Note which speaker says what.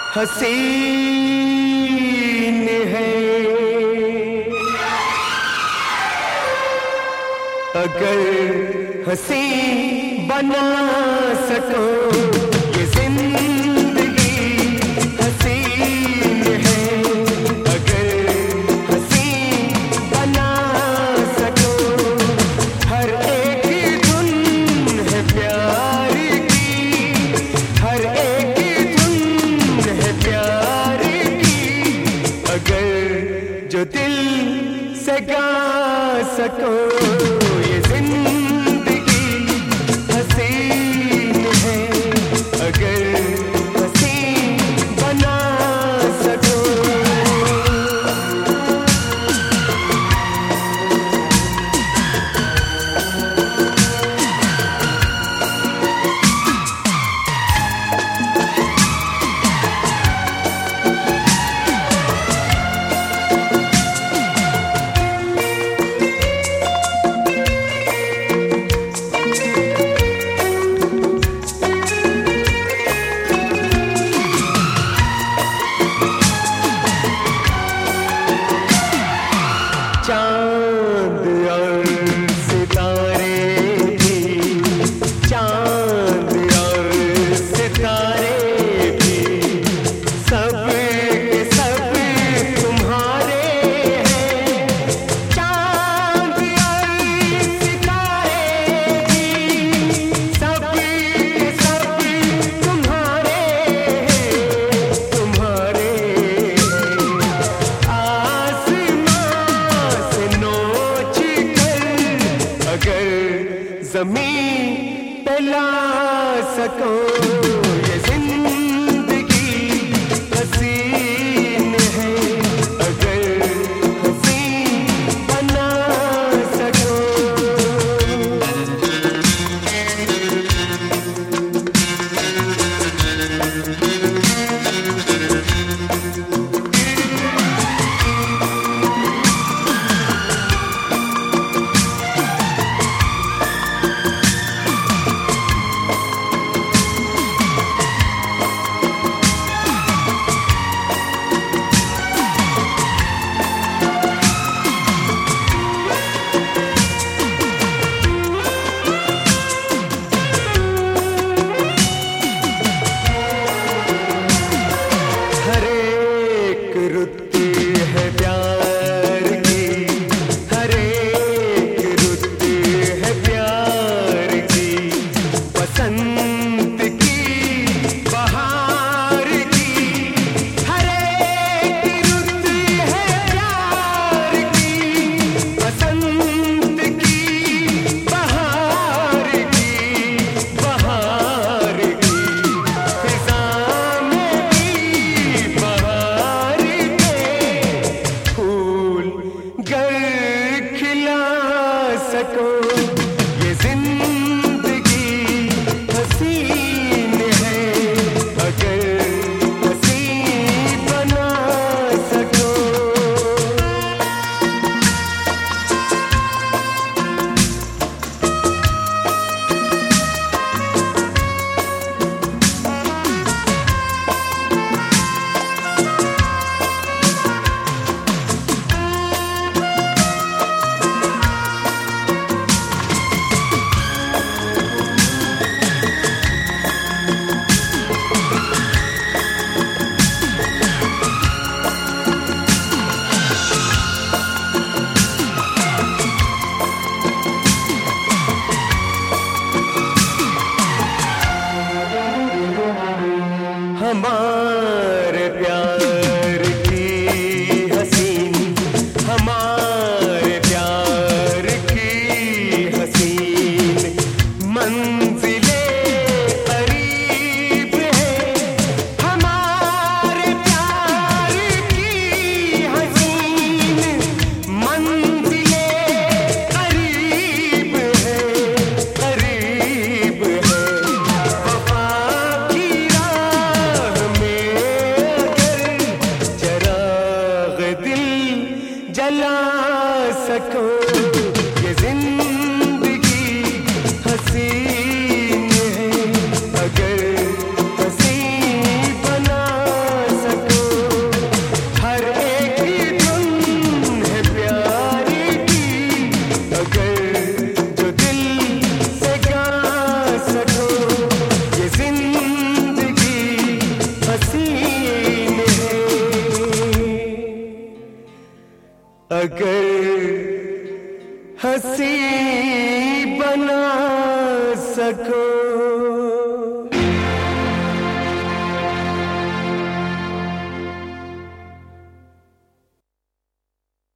Speaker 1: हसीन है। अगर हसी बना सको ये जिंदगी हसीन है। अगर हसी बना सको हर एक धुन है प्यार की, हर एक धुन है प्यार की। अगर जो दिल से गा सको ये जिंदगी हसीन है। अगर हसी बना सको। चांद और सितारे भी, चांद और सितारे भी सब के सब तुम्हारे हैं। चांद और सितारे भी सब के सब तुम्हारे हैं, तुम्हारे हैं। अगर ज़मीन पे ला सको ये जिंदगी हसीन है। अगर हसी बना सको। रुत्ती है प्यार की, हर एक रुत्ती है प्यार की। बसंत की बहार की, हर एक रुत्ती है प्यार की। बसंत की बहार की, बहार की। फिजा में भी बहार गर खिला सको ये जिंदगी हसीन है। अगर हसी बना सको। हमारे प्यार की हसीन, हमारे प्यार की हसीन मंजिले करीब है। हमारे प्यार की हसीन मंजिले करीब है, करीब है। वफा की राह में अगर हंसी बना सको